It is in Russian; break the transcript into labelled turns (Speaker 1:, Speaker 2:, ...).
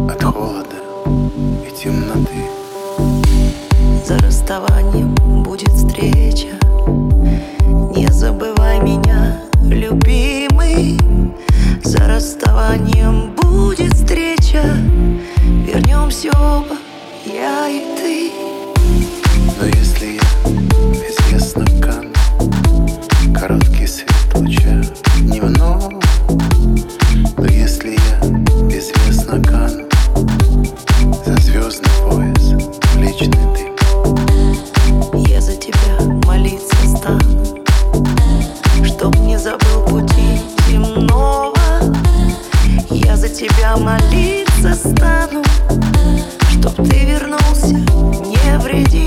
Speaker 1: от холода и темноты.
Speaker 2: За расставанием будет встреча. Не забывай меня, любимый. За расставанием будет встреча. Вернемся оба, я и ты.
Speaker 1: Но если я безвестно кану, короткий свет луча дневного. Но если я безвестно кану за звездный пояс в личный дым,
Speaker 2: я за тебя молиться стану, чтоб не забыл пути земного. Я за тебя молиться стану, чтоб ты вернулся невредим.